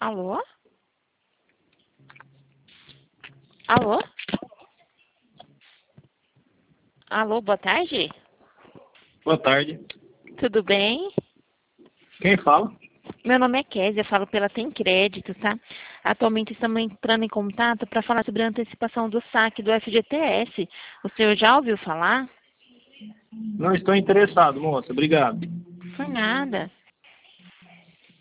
Alô? Alô? Alô, boa tarde. Boa tarde. Tudo bem? Quem fala? Meu nome é Kézia, falo pela Tem Crédito, tá? Atualmente estamos entrando em contato para falar sobre a antecipação do saque do FGTS. O senhor já ouviu falar? Não estou interessado, moça. Obrigado. Por nada.